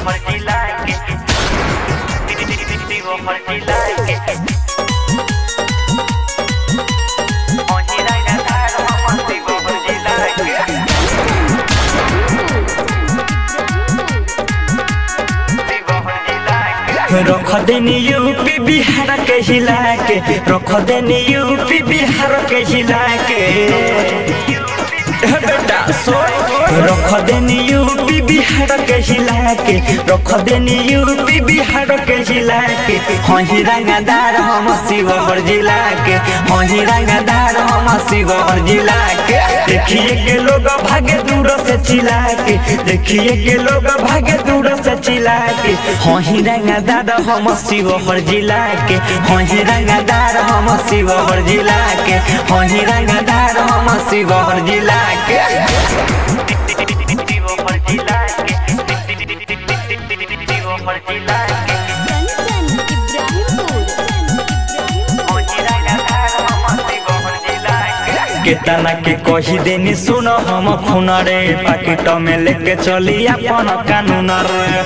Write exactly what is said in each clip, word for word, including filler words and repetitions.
रख देनी यूपी बिहार के हिला के, रख देनी यूपी बिहार के हिला के बेटा रख देनी यूपी बिहार के हिला के, रख देनी यूपी बिहार के हिला के। हही रंगदार हम शिवहर जिला के, हही रंगदार हम शिवहर जिला के। देखिए के लोग भागे दूर से चिल्ला के, देखिए के लोग भागे दूर से चिल्ला के। हही रंगदार हम शिवहर जिला के, हही रंगदार हम शिवहर जिला के, हही रंगदार हम शिवहर जिला के। केतना के कही देनी सुनो हम खून रे, पाकिट में लेके चली अपन कानून रे।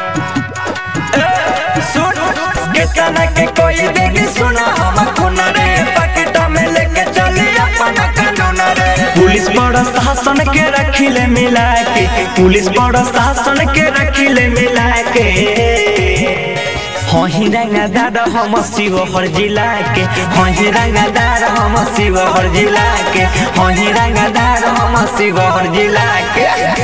सुन केतना के कही देनी सुनो हम खून रे, पाकिट में लेके चली अपन कानून रे। पुलिस बड़ा शासन के रखिले मिला के, पुलिस बड़ा शासन के रखिले मिला के। हही रंगदार हम शिवहर जिला के, हही रंगदार हम शिवहर जिला के, हही रंगदार हम शिवहर जिला के।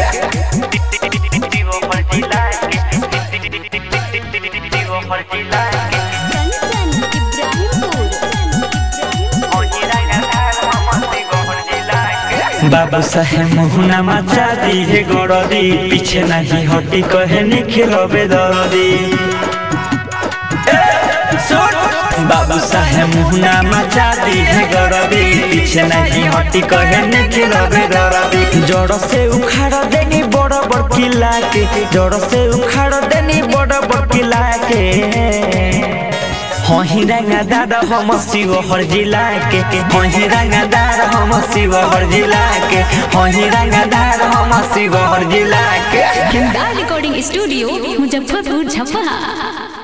बाबू साहेब मुहना मचा दी है गड़दी, पीछे नहीं हटी कहे निखिल बेदर्दी। बाबू साहेब मुहना मचा दी है गड़दी, पीछे नहीं हटी कहे निखिल बेदर्दी। जड़ से उखाड़ देनी बड़ बड़ किला के, जड़ से उखाड़ देनी बड़ बड़ किला के। हही रंगदार हम शिवहर जिला के, हही रंगदार हम शिवहर जिला के, हही रंगदार हम शिवहर जिला के। Recording studio Muzaffarpur Chhapra.